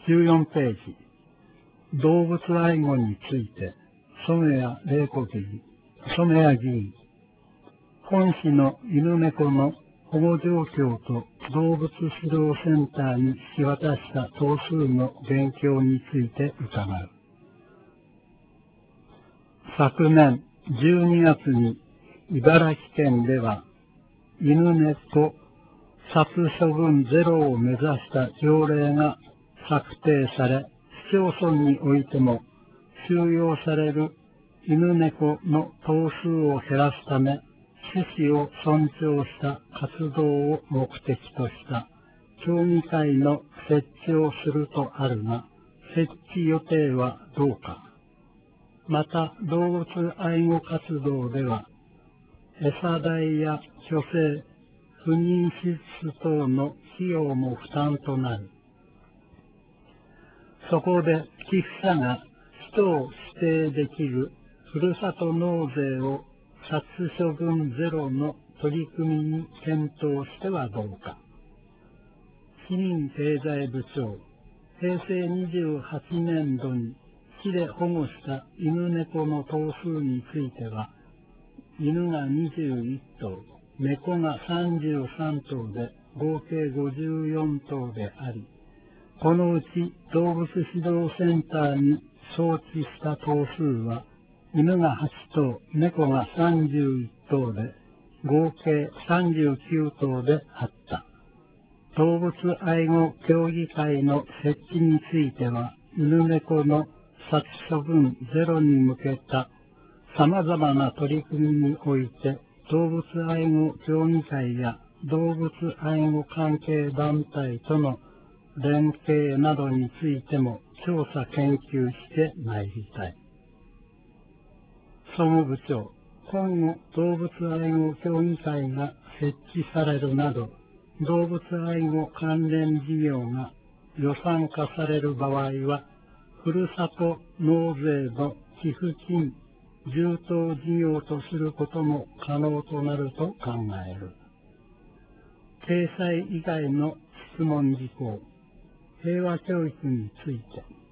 14ページ、動物愛護について、染谷議員、本市の犬猫の保護状況と動物指導センターに引き渡した頭数の現況について伺う。昨年12月に茨城県では犬猫殺処分ゼロを目指した条例が策定され、市町村においても収容される犬猫の頭数を減らすため、趣旨を尊重した活動を目的とした協議会の設置をするとあるが、設置予定はどうか。また、動物愛護活動では、餌代や去勢、不妊手術等の費用も負担となる。そこで寄付者が人を指定できるふるさと納税を殺処分ゼロの取り組みに検討してはどうか。市民経済部長、平成28年度に市で保護した犬猫の頭数については、犬が21頭、猫が33頭で合計54頭であり、このうち動物指導センターに送致した頭数は、犬が8頭、猫が31頭で合計39頭であった。動物愛護協議会の設置については、犬猫の殺処分ゼロに向けた様々な取り組みにおいて、動物愛護協議会や動物愛護関係団体との連携などについても調査研究してまいりたい。総務部長、今後動物愛護協議会が設置されるなど、動物愛護関連事業が予算化される場合は、ふるさと納税の寄付金、充当事業とすることも可能となると考える。掲載以外の質問事項、平和教育について。